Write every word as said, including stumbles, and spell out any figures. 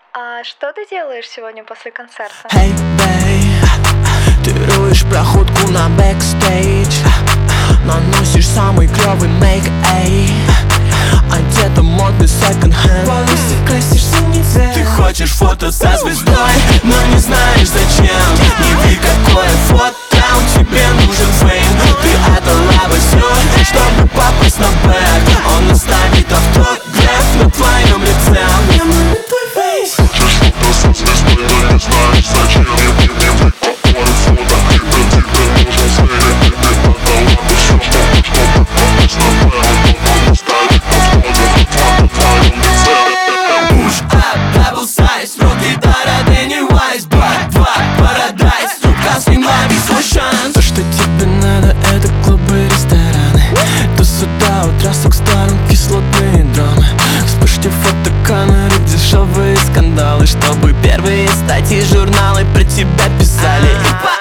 А что ты делаешь сегодня после концерта? Hey, babe, ты руешь проходку на бэкстейдж, наносишь самый клёвый мейк, эй, одета модный секонд-хенд. Волосы красишь синий цвет. Ты хочешь фото со звездой, но не знаешь зачем. Не ви какое фото, тебе нужен фейм. Ты отдала бы всё, чтобы попасть на бэк. Он оставит автограф на твоем лице. Я мою твой фейс. Хочешь фото со звездой, но не знаешь зачем. Не ви какое фото, тебе нужен фейм. Ты отдала бы всё, чтобы попасть на бэк. Он оставит автограф на твоем лице. Push up, double size, руки до Pennywise, Black, Black, Paradise. Рука сняла весь свой шанс. То, что тебе надо, это клубы и рестораны. До суда утра с старым кислотные драмы. Вспышки фотокамеры, дешевые скандалы, чтобы первые статьи журналы про тебя писали. И